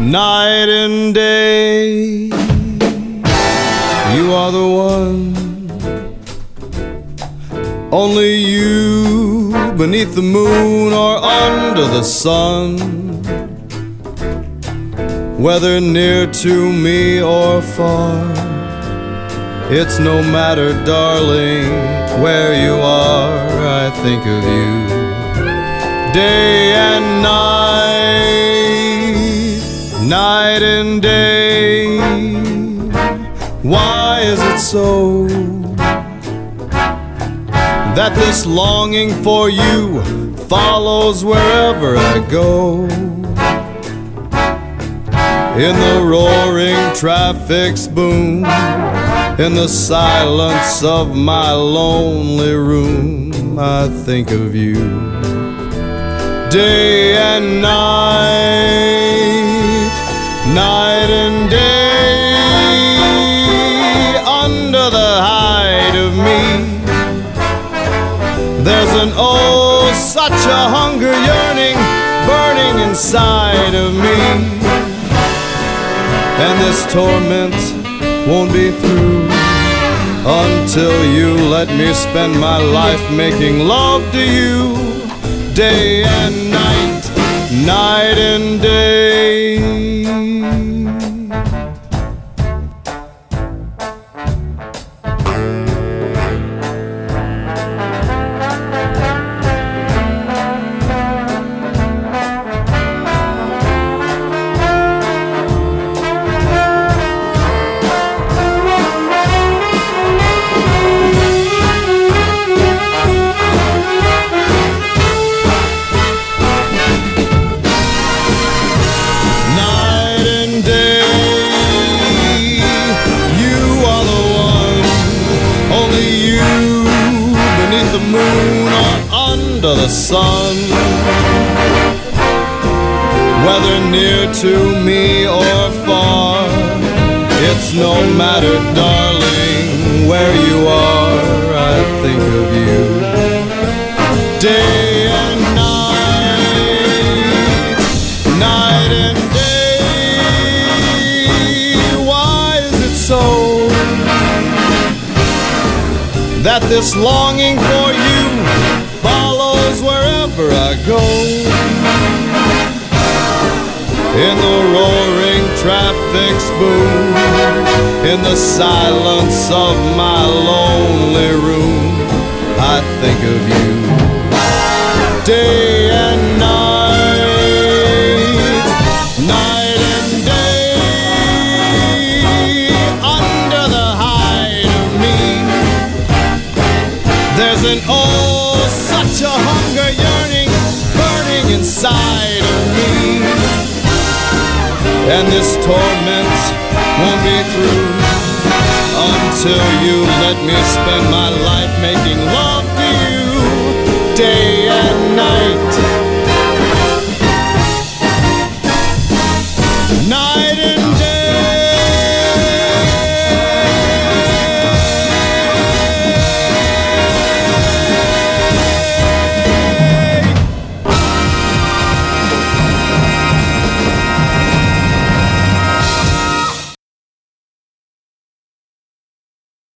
night and day. You are the one, only you, beneath the moon or under the sun. Whether near to me or far, it's no matter, darling, where you are, I think of you day and night, night and day. Why is it so that this longing for you follows wherever I go? In the roaring traffic's boom, in the silence of my lonely room, I think of you day and night, night and day. Under the hide of me, there's an oh, such a hunger yearning, burning inside of me. And this torment won't be through until you let me spend my life making love to you day and night, night and day. The moon or under the sun, whether near to me or far, it's no matter, darling, where you are, I think of you day and night, night and day. Why is it so that this longing for you follows wherever I go? In the roaring traffic's boom, in the silence of my lonely room, I think of you day and night, night and day. Under the hide of me, there's an oh, such a hunger yearning, burning inside of me. And this torment won't be through until you let me spend my life making love